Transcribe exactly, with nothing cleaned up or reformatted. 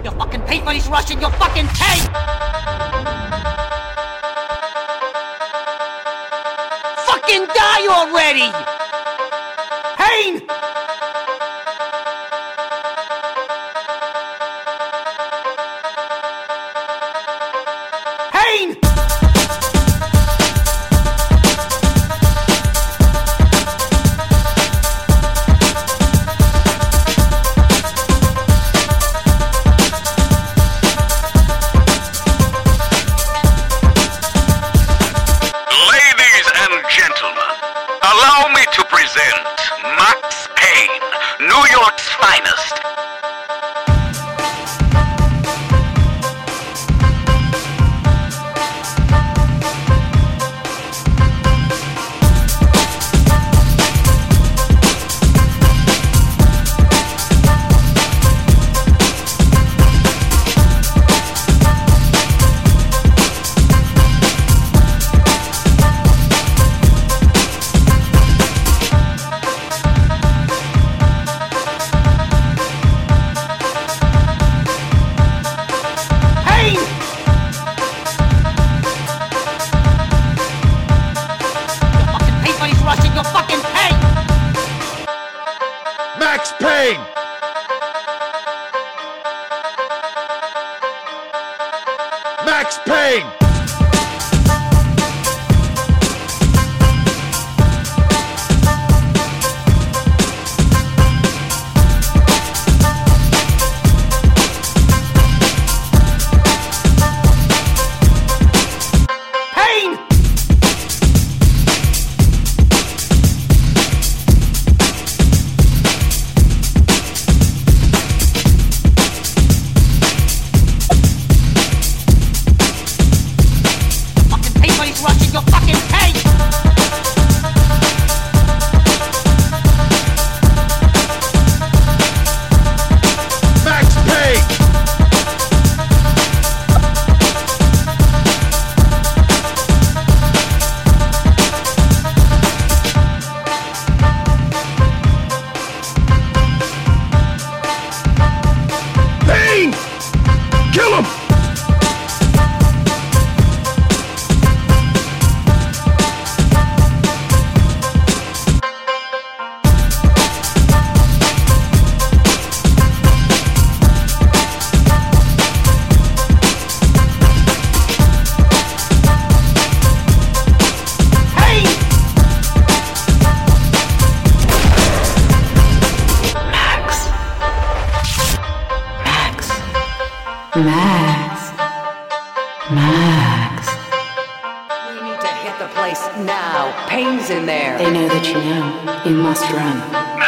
You fucking pay for this Russian, you fucking pay! Fucking die already! Pain! Pain! Allow me to present Max Payne, New York's finest. Max Payne! Max Payne! Kill him! Max. Max. We need to hit the place now. Payne's in there. They know that you know. You must run.